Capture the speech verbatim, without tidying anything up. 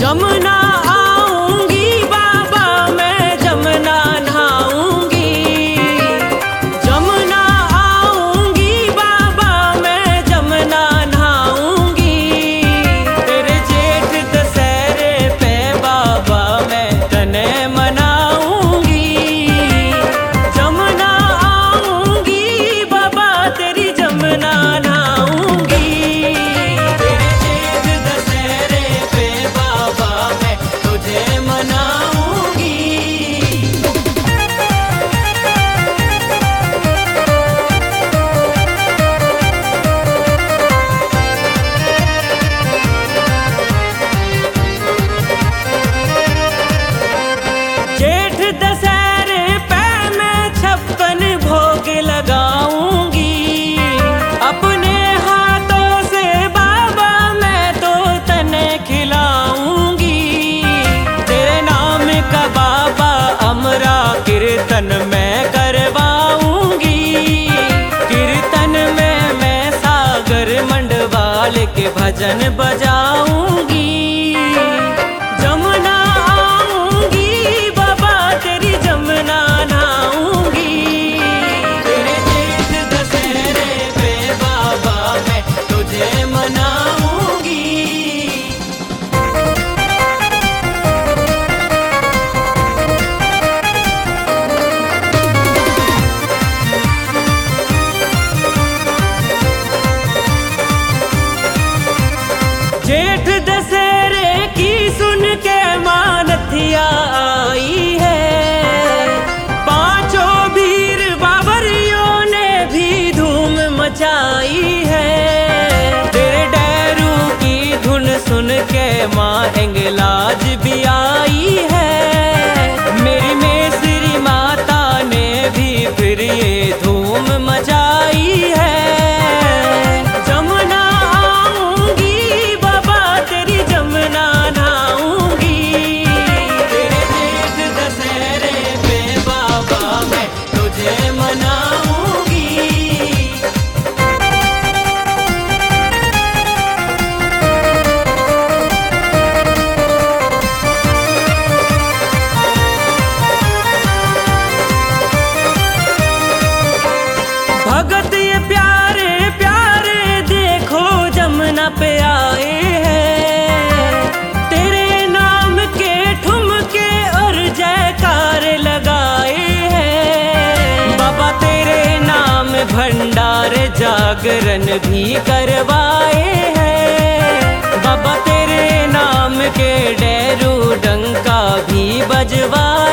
जमुना आऊंगी बाबा मैं जमुना नहाऊंगी, जमुना आऊंगी बाबा मैं जमुना नहाऊंगी। तेरे जेठ दशहरे पे बाबा मैं तने मनाऊंगी, जमुना आऊंगी बाबा तेरी जमुना नहाऊंगी। तेरे जेठ दशहरे पे बाबा मैं तुझे मनाऊंगी। जेठ दशहरे पे मैं छप्पन भोग लगाऊंगी, अपने हाथों से बाबा मैं तो तने खिलाऊंगी। तेरे नाम का बाबा अमरा कीर्तन मैं करवाऊंगी, कीर्तन में मैं सागर मंडवाल के भजन बजाऊंगी। जमुना आऊंगी बाबा तेरी जमुना नहाऊंगी, तेरे जेठ दशहरे पे बाबा मैं तुझे मनाऊंगी। जेठ दशहरे की सुन के मानथिया आई है, पांचों वीर बाबरियों ने भी धूम मचाई है। तेरे डैरू की धुन सुन के माँ हिंगलाज भी आई है, मेरी मेसरी माता ने भी फिर ये धूम मचाई है। जमुना आऊंगी बाबा तेरी जमुना नहाऊंगी, तेरे जेठ दशहरे पे बाबा मैं तुझे मनाऊंगी। भगत ये प्यारे प्यारे देखो जमुना पे आए हैं, तेरे नाम के ठुमके और जयकार लगाए हैं। बाबा तेरे नाम भंडार जागरण भी करवाए हैं, बाबा तेरे नाम के डैरू डंका भी बजवाए